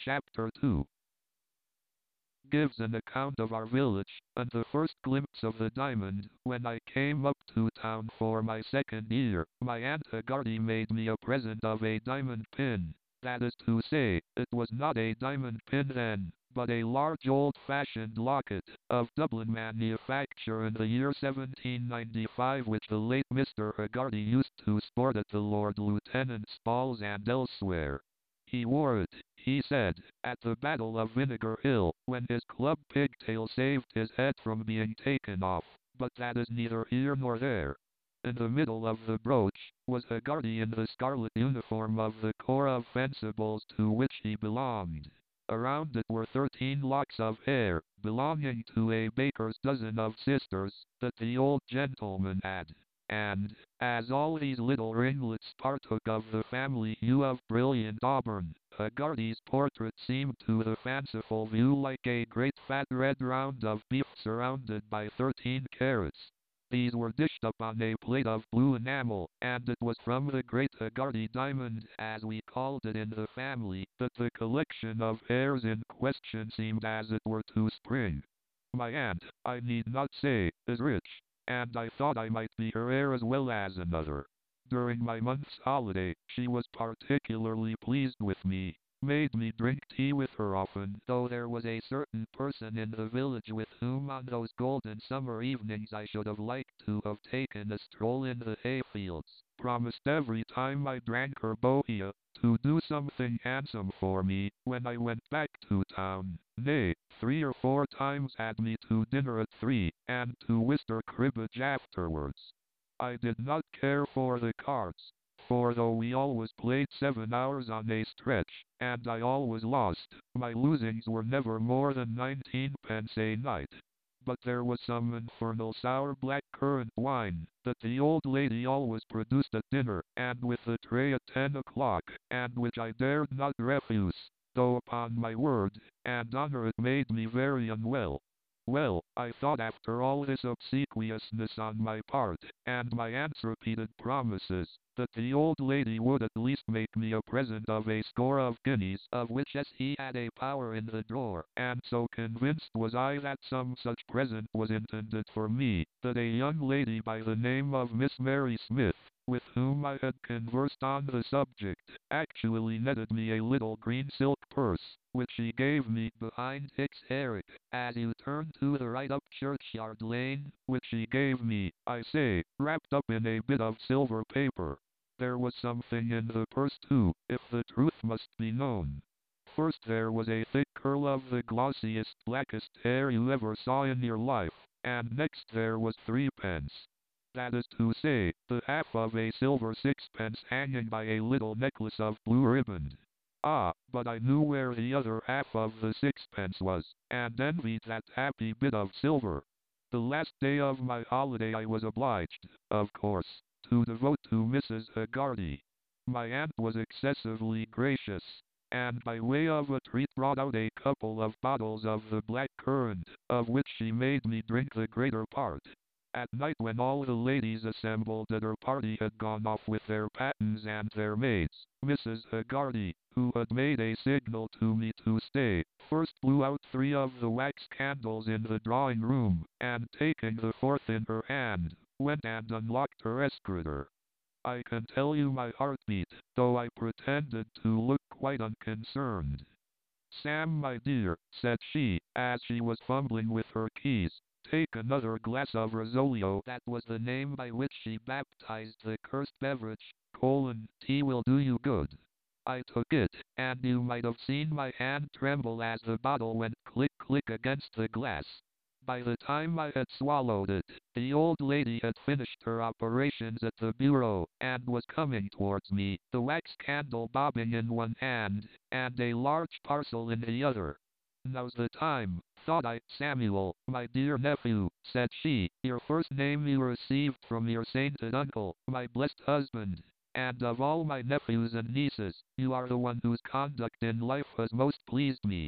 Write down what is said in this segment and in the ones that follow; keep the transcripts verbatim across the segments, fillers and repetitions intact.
Chapter two gives an account of our village, and the first glimpse of the diamond. When I came up to town for my second year, my Aunt Hagarty made me a present of a diamond pin. That is to say, it was not a diamond pin then, but a large old-fashioned locket, of Dublin manufacture in the year seventeen ninety-five, which the late Mister Hagarty used to sport at the Lord Lieutenant's balls and elsewhere. He wore it, he said, at the Battle of Vinegar Hill, when his club pigtail saved his head from being taken off, but that is neither here nor there. In the middle of the brooch, was Hagarty in the scarlet uniform of the Corps of Fencibles to which he belonged. Around it were thirteen locks of hair, belonging to a baker's dozen of sisters, that the old gentleman had. And, as all these little ringlets partook of the family hue of brilliant auburn, Hagarty's portrait seemed to the fanciful view like a great fat red round of beef surrounded by thirteen carrots. These were dished up on a plate of blue enamel, and it was from the great Hagarty diamond, as we called it in the family, that the collection of hairs in question seemed as it were to spring. My aunt, I need not say, is rich, and I thought I might be her heir as well as another. During my month's holiday, she was particularly pleased with me, made me drink tea with her often, though there was a certain person in the village with whom on those golden summer evenings I should have liked to have taken a stroll in the hayfields, promised every time I drank her bohea, to do something handsome for me, when I went back to town, nay, three or four times had me to dinner at three, and to whist or cribbage afterwards. I did not care for the cards, for though we always played seven hours on a stretch, and I always lost, my losings were never more than nineteen pence a night. But there was some infernal sour black currant wine, that the old lady always produced at dinner, and with the tray at ten o'clock, and which I dared not refuse, though upon my word and honor it made me very unwell. Well, I thought after all this obsequiousness on my part, and my aunt's repeated promises, that the old lady would at least make me a present of a score of guineas, of which as he had a power in the drawer, and so convinced was I that some such present was intended for me, that a young lady by the name of Miss Mary Smith, with whom I had conversed on the subject, actually netted me a little green silk purse, which she gave me behind Hicks Herrick, as you turn to the right up Churchyard Lane, which she gave me, I say, wrapped up in a bit of silver paper. There was something in the purse too, if the truth must be known. First there was a thick curl of the glossiest, blackest hair you ever saw in your life, and next there was threepence. That is to say, the half of a silver sixpence hanging by a little necklace of blue riband. Ah, but I knew where the other half of the sixpence was, and envied that happy bit of silver. The last day of my holiday I was obliged, of course, to devote to Missus Hagarty. My aunt was excessively gracious, and by way of a treat brought out a couple of bottles of the black currant, of which she made me drink the greater part. At night when all the ladies assembled at her party had gone off with their pattens and their maids, Missus Hagarty, who had made a signal to me to stay, first blew out three of the wax candles in the drawing-room, and taking the fourth in her hand, went and unlocked her escritoire. I can tell you my heart beat, though I pretended to look quite unconcerned. "Sam, my dear," said she, as she was fumbling with her keys, "take another glass of Rosolio." That was the name by which she baptized the cursed beverage. Colon, tea will do you good. I took it, and you might have seen my hand tremble as the bottle went click-click against the glass. By the time I had swallowed it, the old lady had finished her operations at the bureau, and was coming towards me, the wax candle bobbing in one hand, and a large parcel in the other. "Now's the time," thought I. "Samuel, my dear nephew," said she, "your first name you received from your sainted uncle, my blessed husband, and of all my nephews and nieces, you are the one whose conduct in life has most pleased me.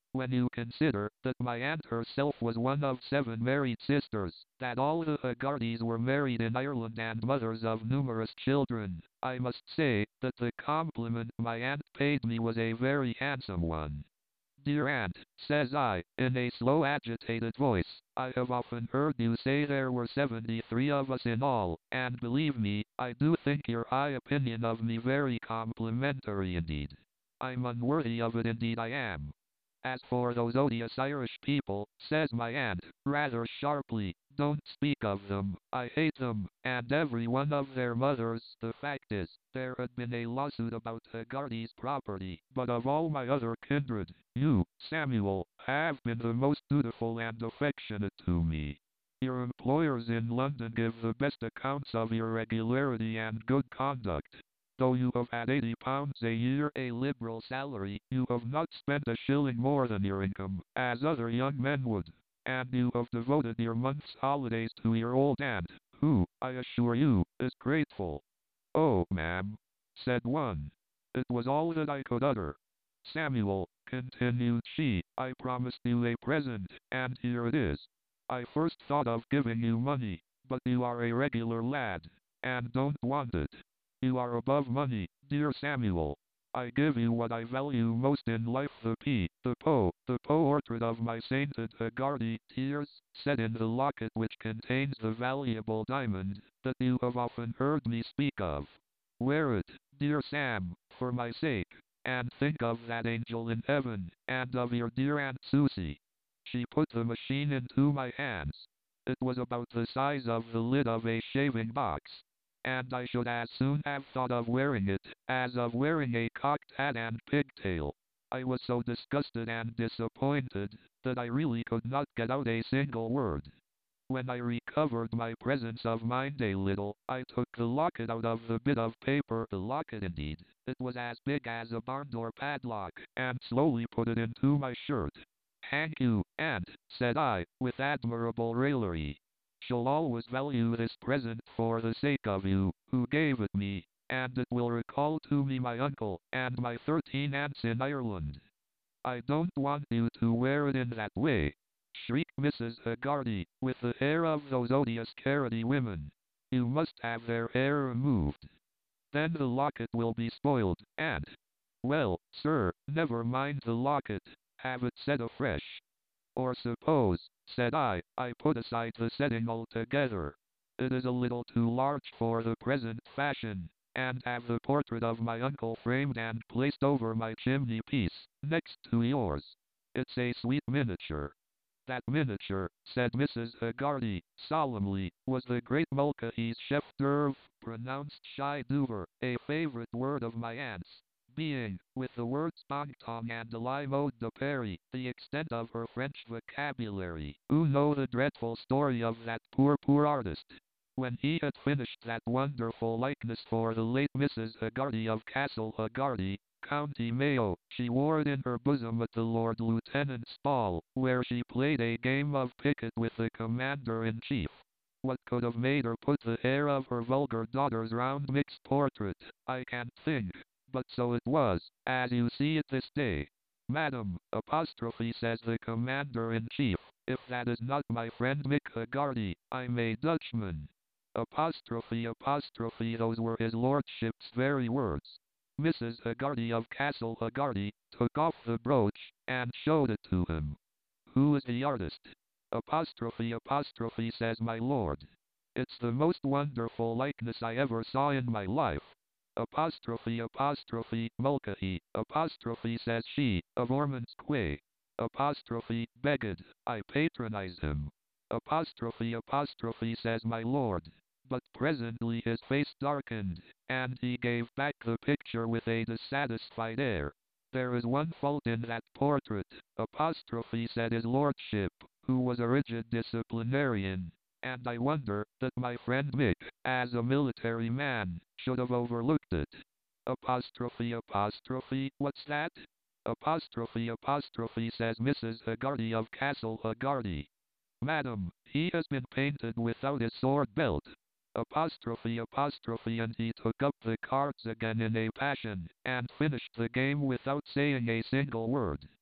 When you consider that my aunt herself was one of seven married sisters, that all the Hagardis were married in Ireland and mothers of numerous children, I must say that the compliment my aunt paid me was a very handsome one. Dear aunt, says I, in a slow agitated voice, I have often heard you say there were seventy-three of us in all, and believe me, I do think your high opinion of me very complimentary indeed. I'm unworthy of it, indeed I am. As for those odious Irish people, says my aunt, rather sharply, don't speak of them, I hate them, and every one of their mothers. The fact is, there had been a lawsuit about Haggardy's property, but of all my other kindred, you, Samuel, have been the most dutiful and affectionate to me. Your employers in London give the best accounts of your regularity and good conduct. Though you have had eighty pounds a year, a liberal salary, you have not spent a shilling more than your income, as other young men would. And you have devoted your month's holidays to your old aunt, who, I assure you, is grateful. Oh, ma'am, said one. It was all that I could utter. Samuel, continued she, I promised you a present, and here it is. I first thought of giving you money, but you are a regular lad, and don't want it. You are above money, dear Samuel. I give you what I value most in life, the P, the Po, the portrait of my sainted Haggardy, tears, set in the locket which contains the valuable diamond, that you have often heard me speak of. Wear it, dear Sam, for my sake, and think of that angel in heaven, and of your dear Aunt Susie. She put the machine into my hands. It was about the size of the lid of a shaving box, and I should as soon have thought of wearing it, as of wearing a cocked hat and pigtail. I was so disgusted and disappointed, that I really could not get out a single word. When I recovered my presence of mind a little, I took the locket out of the bit of paper, the locket indeed, it was as big as a barn door padlock, and slowly put it into my shirt. Thank you, aunt, said I, with admirable raillery. Shall always value this present for the sake of you, who gave it me, and it will recall to me my uncle, and my thirteen aunts in Ireland. I don't want you to wear it in that way, shrieked Missus Haggardy, with the hair of those odious Carroty women. You must have their hair removed. Then the locket will be spoiled, and... Well, sir, never mind the locket, have it set afresh. Or suppose, said I, I put aside the setting altogether. It is a little too large for the present fashion, and have the portrait of my uncle framed and placed over my chimney piece, next to yours. It's a sweet miniature. That miniature, said Missus Haggardy, solemnly, was the great Mulcahy's chef d'oeuvre, pronounced Shy Dover, a favorite word of my aunt's, being, with the words bon ton and de la mode de Paris, the extent of her French vocabulary. Who know the dreadful story of that poor, poor artist? When he had finished that wonderful likeness for the late Missus Haggardy of Castle Haggardy, County Mayo, she wore it in her bosom at the Lord Lieutenant's ball, where she played a game of piquet with the Commander-in-Chief. What could have made her put the hair of her vulgar daughter's round mixed portrait, I can't think, but so it was, as you see it this day. Madam, apostrophe, says the Commander-in-Chief, if that is not my friend Mick Haggardy, I'm a Dutchman. Apostrophe, apostrophe, those were his lordship's very words. Missus Haggardy of Castle Haggardy took off the brooch, and showed it to him. Who is the artist? Apostrophe, apostrophe, says my lord. It's the most wonderful likeness I ever saw in my life. Apostrophe, apostrophe, Mulcahy, apostrophe, says she, of Ormond's Quay. Apostrophe, begged, I patronize him. Apostrophe, apostrophe, says my lord. But presently his face darkened, and he gave back the picture with a dissatisfied air. There is one fault in that portrait, apostrophe, said his lordship, who was a rigid disciplinarian, and I wonder that my friend Mick, as a military man, should have overlooked it. Apostrophe, apostrophe, what's that? Apostrophe, apostrophe, says Missus Haggardy of Castle Haggardy. Madam, he has been painted without his sword belt. Apostrophe, apostrophe, and he took up the cards again in a passion, and finished the game without saying a single word.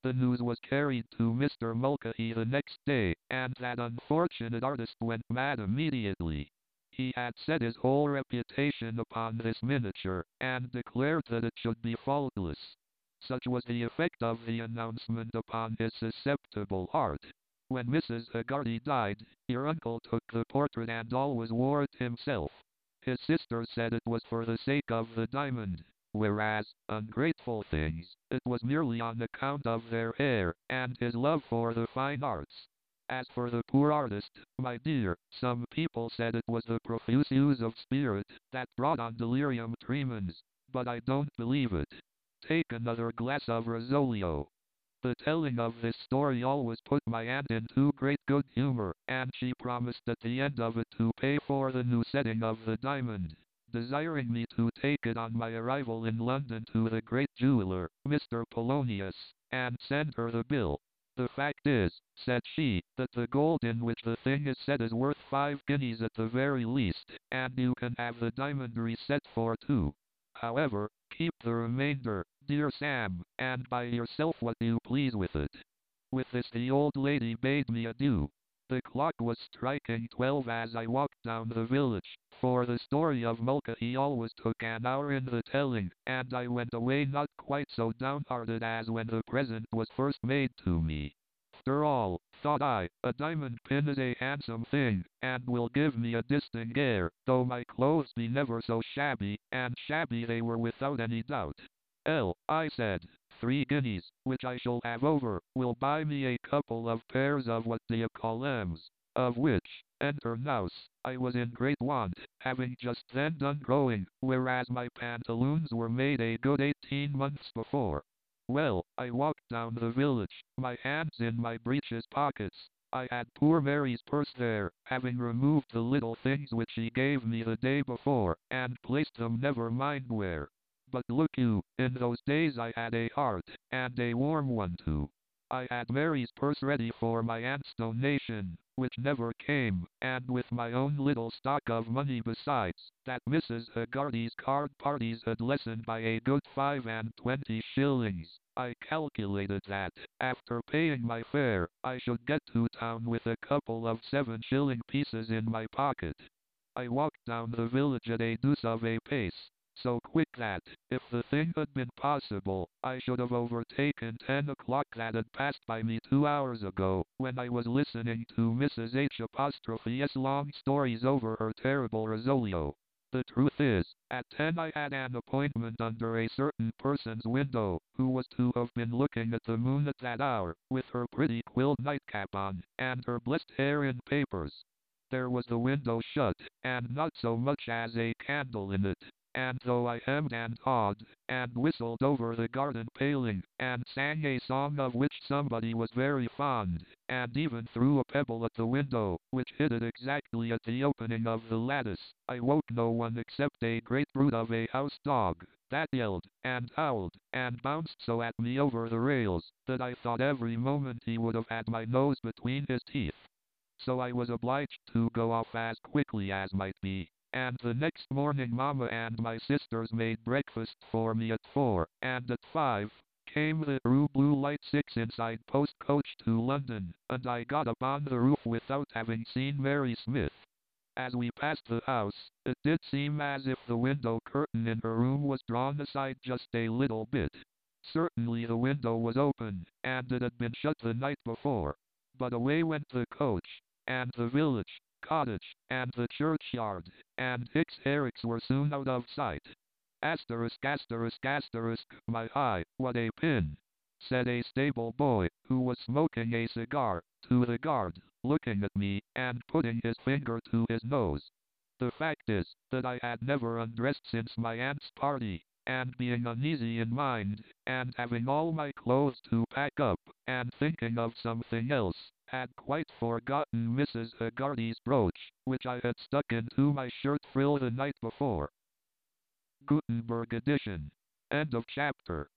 The news was carried to Mister Mulcahy the next day, and that unfortunate artist went mad immediately. He had set his whole reputation upon this miniature, and declared that it should be faultless. Such was the effect of the announcement upon his susceptible heart. When Missus Haggerty died, your uncle took the portrait and always wore it himself. His sister said it was for the sake of the diamond, whereas, ungrateful things, it was merely on account of their hair, and his love for the fine arts. As for the poor artist, my dear, some people said it was the profuse use of spirit that brought on delirium tremens, but I don't believe it. Take another glass of Rosolio. The telling of this story always put my aunt into great good humor, and she promised at the end of it to pay for the new setting of the diamond, desiring me to take it on my arrival in London to the great jeweler, Mister Polonius, and send her the bill. The fact is, said she, that the gold in which the thing is set is worth five guineas at the very least, and you can have the diamond reset for two. However, keep the remainder, dear Sam, and buy yourself what you please with it. With this the old lady bade me adieu. The clock was striking twelve as I walked down the village, for the story of Mulcahy always took an hour in the telling, and I went away not quite so downhearted as when the present was first made to me. After all, thought I, a diamond pin is a handsome thing, and will give me a distinct air, though my clothes be never so shabby, and shabby they were without any doubt. L, I said, three guineas, which I shall have over, will buy me a couple of pairs of what d'ye call ems, of which, enter nous, I was in great want, having just then done growing, whereas my pantaloons were made a good eighteen months before. Well, I walked down the village, my hands in my breeches pockets. I had poor Mary's purse there, having removed the little things which she gave me the day before, and placed them never mind where. But look you, in those days I had a heart, and a warm one too. I had Mary's purse ready for my aunt's donation, which never came, and with my own little stock of money besides, that Missus Haggerty's card parties had lessened by a good five and twenty shillings, I calculated that, after paying my fare, I should get to town with a couple of seven shilling pieces in my pocket. I walked down the village at a deuce of a pace, so quick that, if the thing had been possible, I should have overtaken ten o'clock that had passed by me two hours ago, when I was listening to Missus H apostrophe S long stories over her terrible Rosolio. The truth is, at ten I had an appointment under a certain person's window, who was to have been looking at the moon at that hour, with her pretty quilled nightcap on, and her blessed hair in papers. There was the window shut, and not so much as a candle in it. And though I hemmed and hawed, and whistled over the garden paling, and sang a song of which somebody was very fond, and even threw a pebble at the window, which hit it exactly at the opening of the lattice, I woke no one except a great brute of a house dog, that yelled, and howled, and bounced so at me over the rails, that I thought every moment he would have had my nose between his teeth. So I was obliged to go off as quickly as might be. And the next morning Mamma and my sisters made breakfast for me at four, and at five, came the Rue Blue Light six inside post coach to London, and I got up on the roof without having seen Mary Smith. As we passed the house, it did seem as if the window curtain in her room was drawn aside just a little bit. Certainly the window was open, and it had been shut the night before. But away went the coach, and the village, cottage, and the churchyard, and Hicks Herricks were soon out of sight. Asterisk, asterisk, asterisk, my eye, what a pin, said a stable boy, who was smoking a cigar, to the guard, looking at me, and putting his finger to his nose. The fact is, that I had never undressed since my aunt's party, and being uneasy in mind, and having all my clothes to pack up, and thinking of something else, had quite forgotten Missus Haggerty's brooch, which I had stuck into my shirt frill the night before. Gutenberg edition. End of chapter.